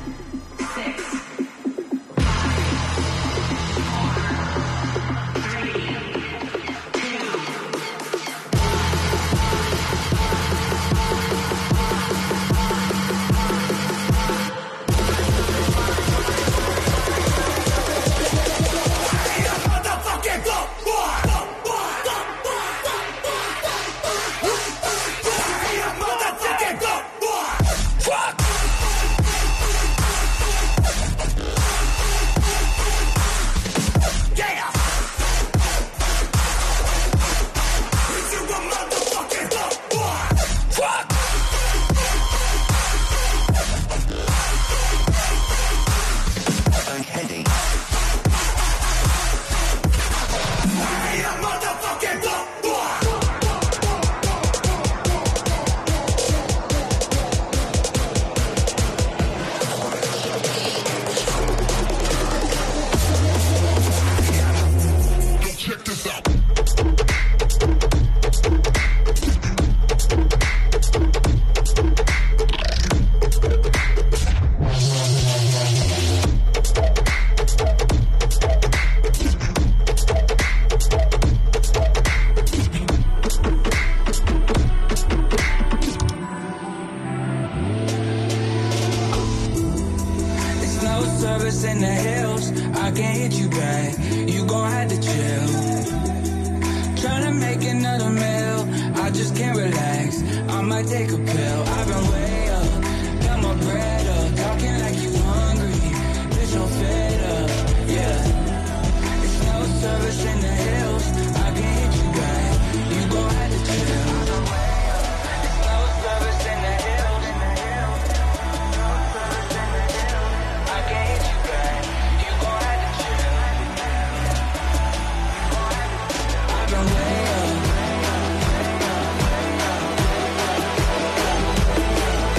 Service in the hills, I can't hit you back. You gon' have to chill. Tryna make another meal, I just can't relax. I might take a pill. I've been way up, got my bread up, talking like you hungry. Bitch, I'm fed up, yeah. It's no service in the hills, I can't hit you back. You gon' have to chill. I've been way up, it's no service in the hills. I can't hit you back. You gon' have to chill. I've been way up.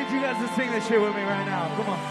need you guys to sing this shit with me right now. Come on.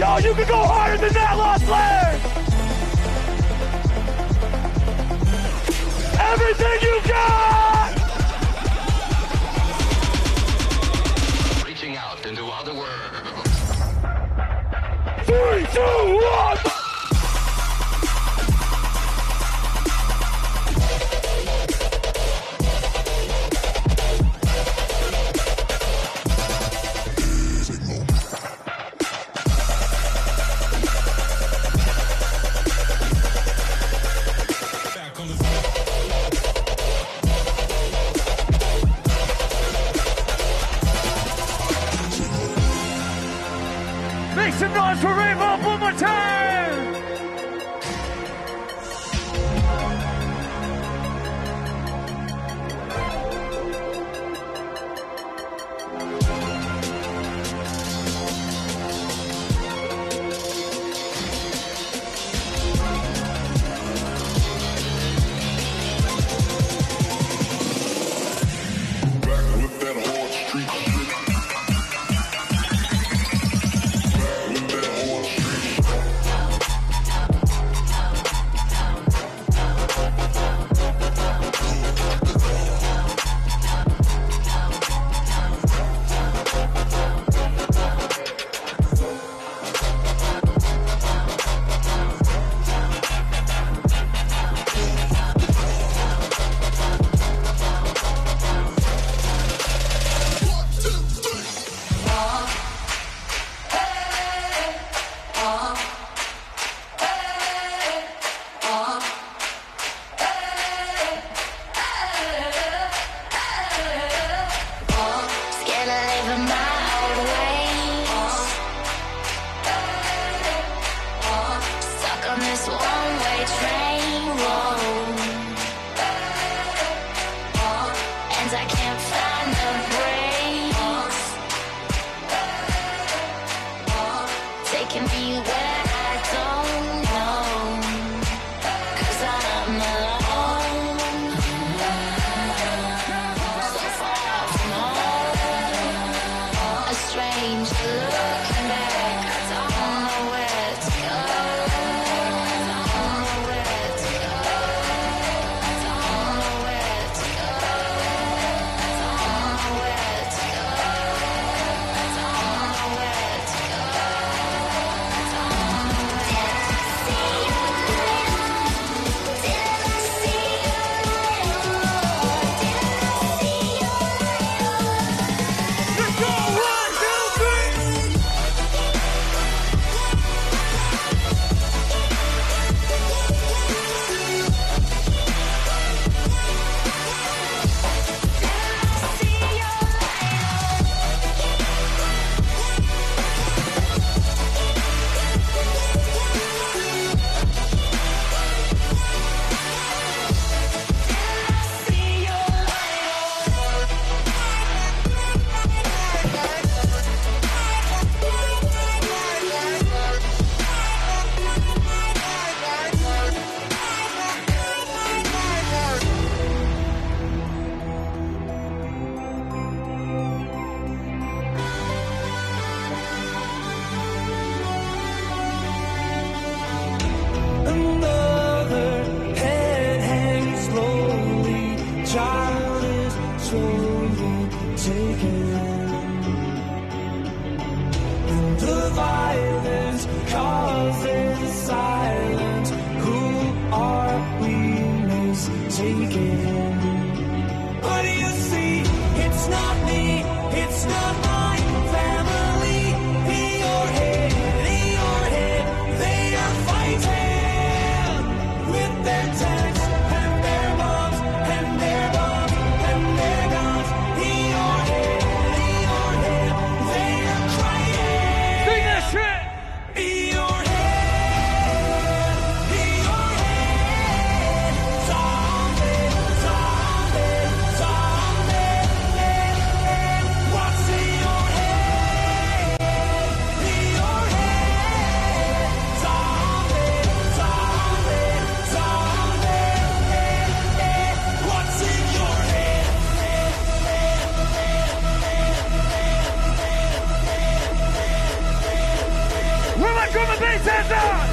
on, you can go harder than that, Lost Land! Everything you got! Reaching out into other worlds. 3, 2, 1! Make some noise for Rainbow one more time! What's in your Everybody's hands up!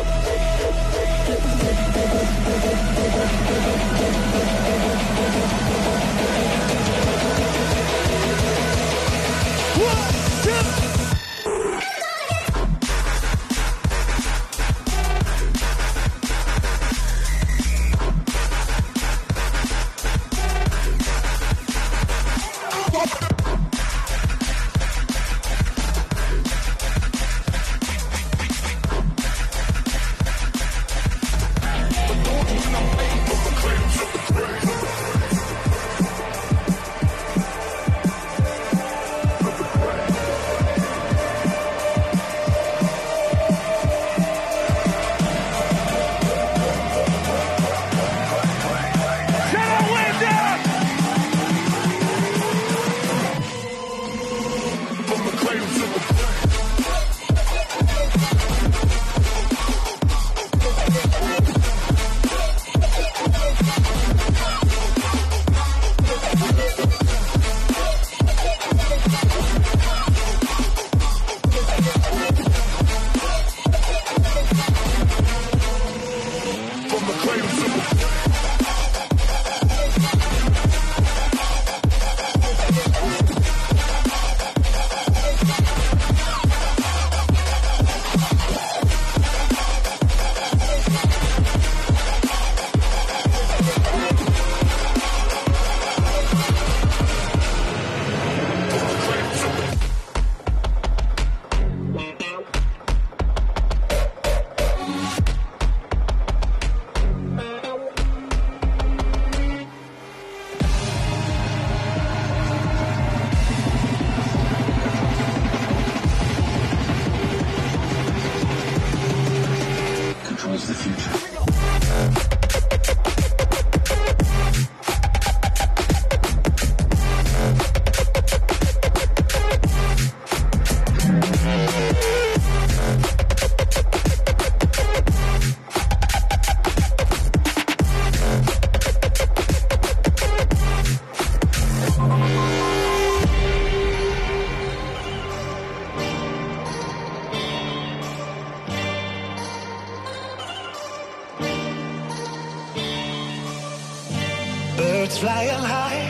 Birds flying high,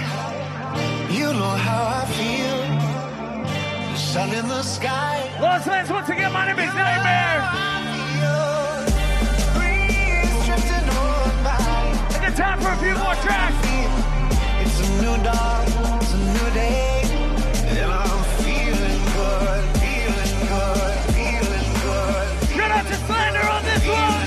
you know how I feel. The sun in the sky. Los Angeles, once again, my name is Nightmare. Breeze drifting on by. I got time for a few more tracks. It's a new dawn, it's a new day, and I'm feeling good, feeling good, feeling good. Shout out to Slander on this one.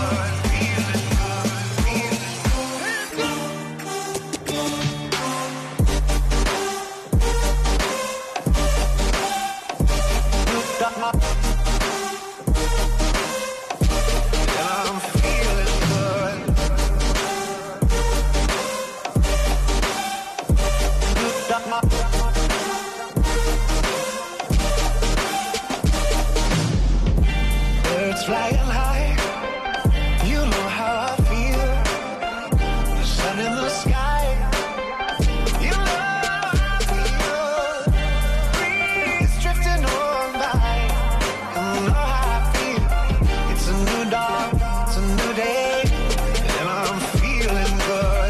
Birds flying high, you know how I feel. The sun in the sky, you know how I feel. Breeze drifting on by, you know how I feel. It's a new dawn, it's a new day, and I'm feeling good.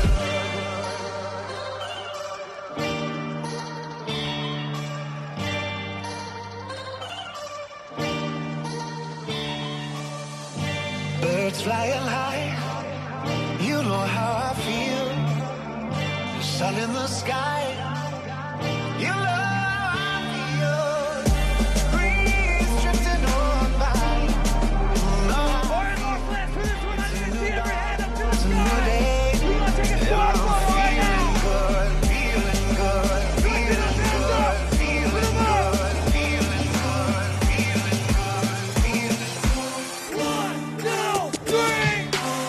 Birds flying high, you know how I feel. The sun in the sky, you know how I feel. Breeze drifting on by, you know how I feel. It's a new day, and I'm feeling good, feeling good, feeling good, feeling good, feeling good, feeling good, feeling good. 1, 2, 3.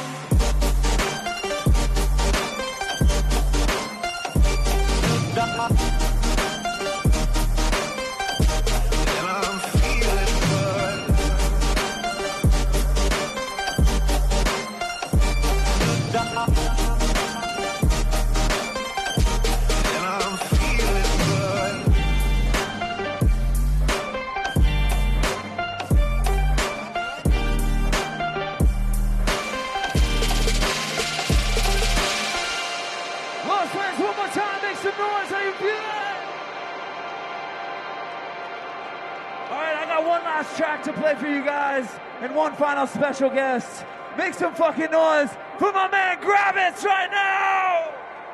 And I'm feeling good. And I'm feeling good. Lost Lands, one more time, make some noise, how you feeling? All right, I got one last track to play for you guys, and one final special guest. Make some fucking noise for my man Gravis right now!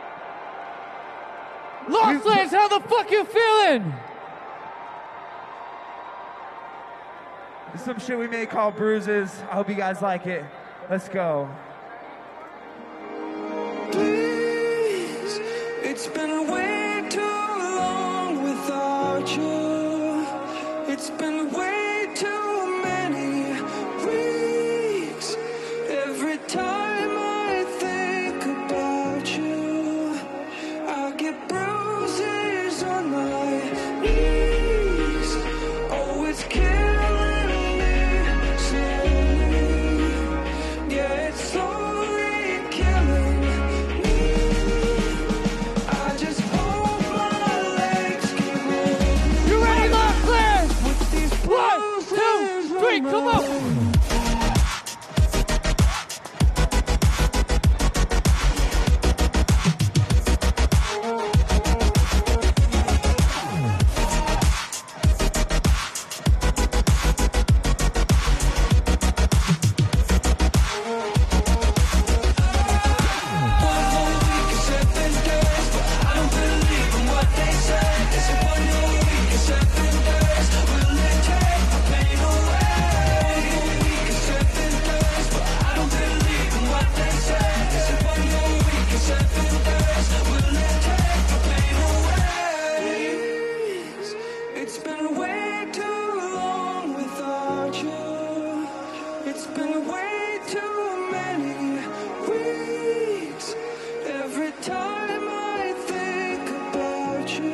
Lost Lands, how the fuck you feeling? There's some shit we may call bruises. I hope you guys like it. Let's go. Please, it's been way too long without you. It's been way too many weeks. Every time I think about you, I get bruises on my knees. Oh, it's killing me slowly. Yeah, it's slowly killing me. I just hope my legs can move. You ready, Lost Lands? With these 1, 2, 3, come on! It's been way too long without you. It's been way too many weeks. Every time I think about you,